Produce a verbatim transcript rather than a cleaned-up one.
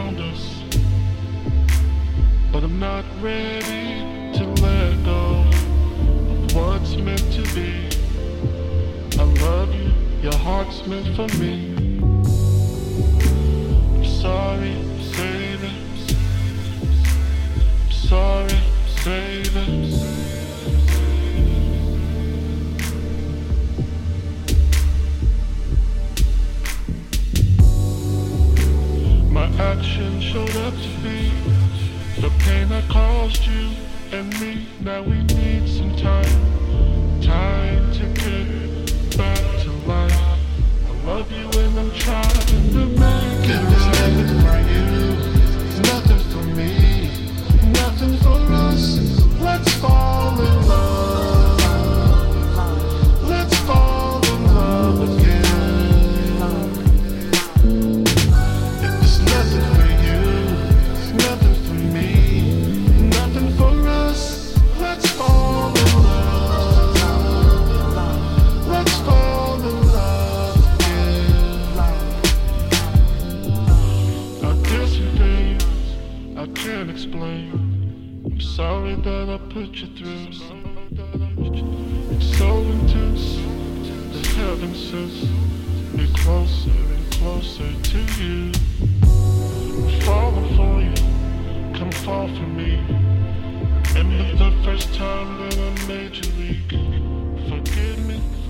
around us, but I'm not ready to let go of what's meant to be. I love you, your heart's meant for me. I'm sorry, save it. I'm sorry, save it. My actions showed up to be the pain I caused you and me. Now we need some time, time to get back to life. I love you and I'm trying to make it. There's nothing for you, there's nothing for me, nothing for us. Let's fall in love. Let's fall in love again. I'm sorry that I put you through. It's so intense, the heaven says be closer and closer to you. I'm falling for you, come fall for me. And the first time that I made you leak, forgive me.